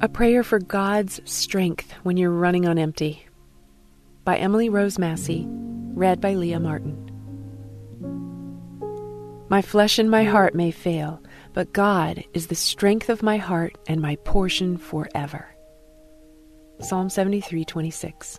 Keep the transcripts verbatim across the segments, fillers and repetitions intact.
A Prayer for God's Strength When You're Running on Empty by Emily Rose Massey, read by Leah Martin. My flesh and my heart may fail, but God is the strength of my heart and my portion forever. Psalm seventy-three twenty-six.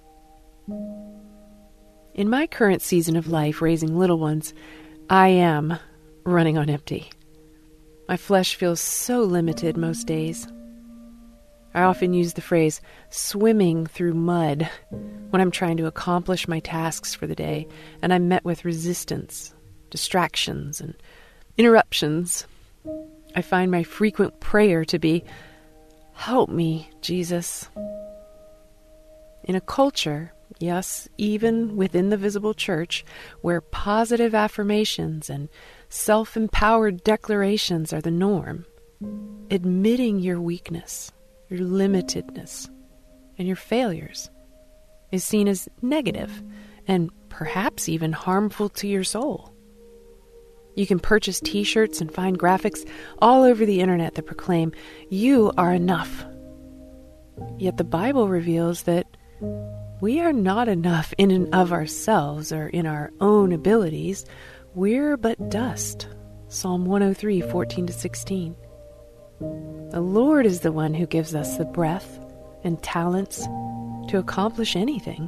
In my current season of life, raising little ones, I am running on empty. My flesh feels so limited most days. I often use the phrase swimming through mud when I'm trying to accomplish my tasks for the day, and I'm met with resistance, distractions, and interruptions. I find my frequent prayer to be, "Help me, Jesus." In a culture, yes, even within the visible church, where positive affirmations and self-empowered declarations are the norm, admitting your weakness, your limitedness, and your failures is seen as negative and perhaps even harmful to your soul. You can purchase t-shirts and find graphics all over the internet that proclaim, "You are enough." Yet the Bible reveals that we are not enough in and of ourselves or in our own abilities. We're but dust. Psalm one oh three, fourteen to sixteen. The Lord is the one who gives us the breath and talents to accomplish anything.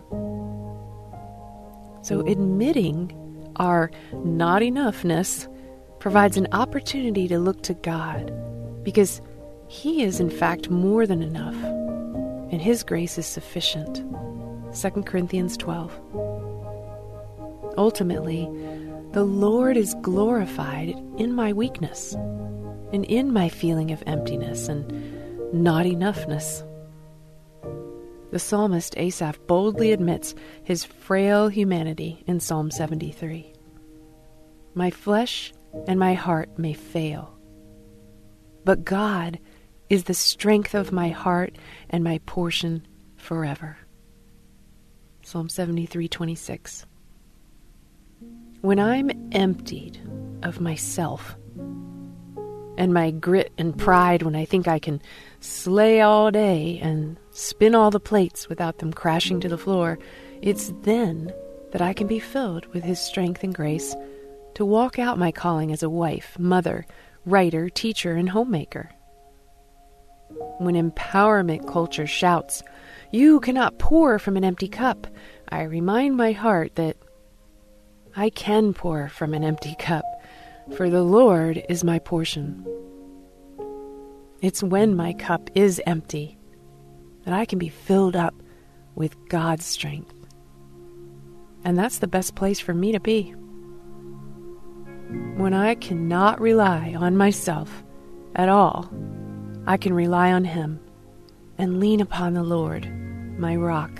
So admitting our not enoughness provides an opportunity to look to God, because He is in fact more than enough, and His grace is sufficient. Second Corinthians twelve. Ultimately, the Lord is glorified in my weakness and in my feeling of emptiness and not enoughness. The psalmist Asaph boldly admits his frail humanity in Psalm seventy-three. My flesh and my heart may fail, but God is the strength of my heart and my portion forever. Psalm seventy-three twenty-six. When I'm emptied of myself and my grit and pride, when I think I can slay all day and spin all the plates without them crashing to the floor, it's then that I can be filled with His strength and grace to walk out my calling as a wife, mother, writer, teacher, and homemaker. When empowerment culture shouts, "You cannot pour from an empty cup," I remind my heart that I can pour from an empty cup, for the Lord is my portion. It's when my cup is empty that I can be filled up with God's strength. And that's the best place for me to be. When I cannot rely on myself at all, I can rely on Him and lean upon the Lord, my rock.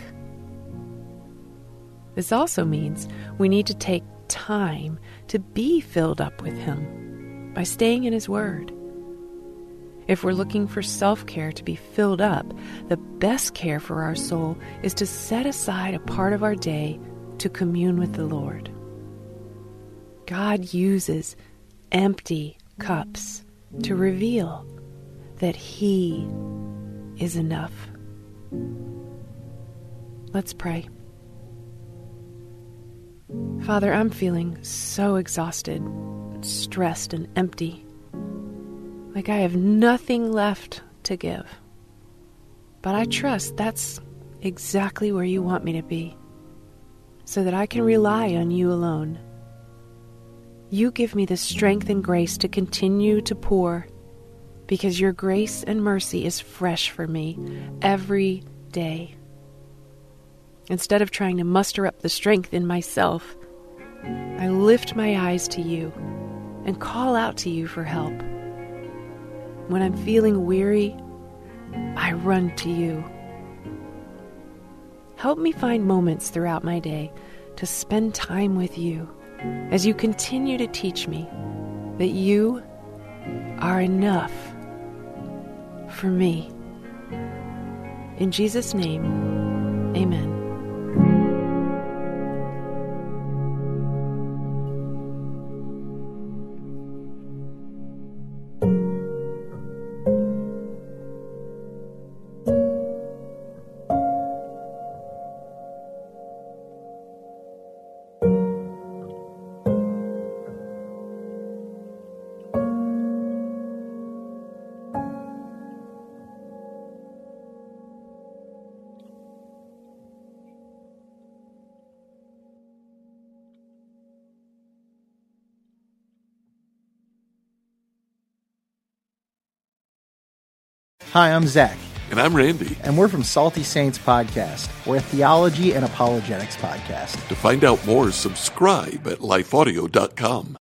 This also means we need to take time to be filled up with Him by staying in His Word. If we're looking for self-care to be filled up, the best care for our soul is to set aside a part of our day to commune with the Lord. God uses empty cups to reveal that He is enough. Let's pray. Father, I'm feeling so exhausted, stressed, and empty, like I have nothing left to give. But I trust that's exactly where You want me to be, so that I can rely on You alone. You give me the strength and grace to continue to pour, because Your grace and mercy is fresh for me every day. Instead of trying to muster up the strength in myself, I lift my eyes to You and call out to You for help. When I'm feeling weary, I run to You. Help me find moments throughout my day to spend time with You as You continue to teach me that You are enough for me. In Jesus' name, amen. Hi, I'm Zach. And I'm Randy. And we're from Salty Saints Podcast. We're a theology and apologetics podcast. To find out more, subscribe at life audio dot com.